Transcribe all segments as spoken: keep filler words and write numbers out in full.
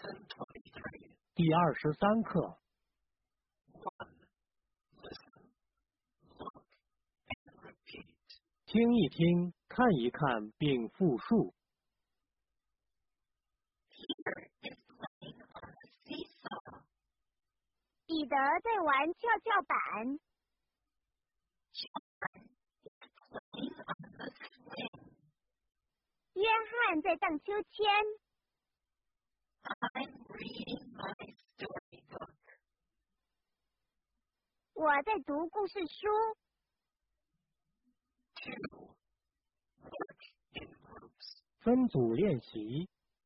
第二十三课。听一听，看一看，并复述。 彼得在玩跷跷板。约翰在荡秋千。我在读故事书。 分组练习。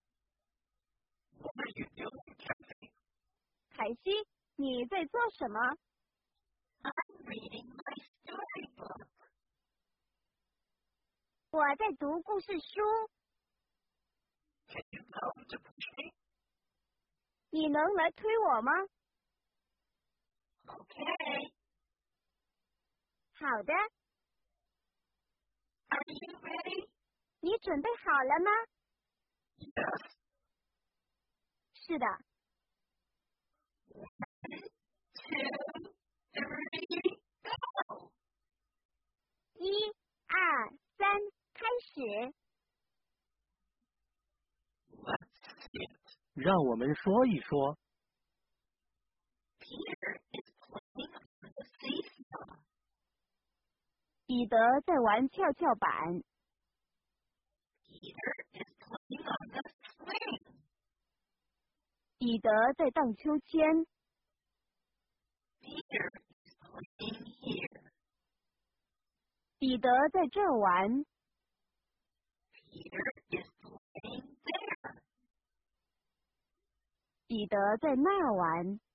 凯西，你在做什么？我在读故事书。你能来推我吗？好的。你准备好了吗？是的。一、二、三，开始。 让我们说一说。 彼得在玩跷跷板。彼得在荡秋千。彼得在这儿玩。彼得在那儿玩。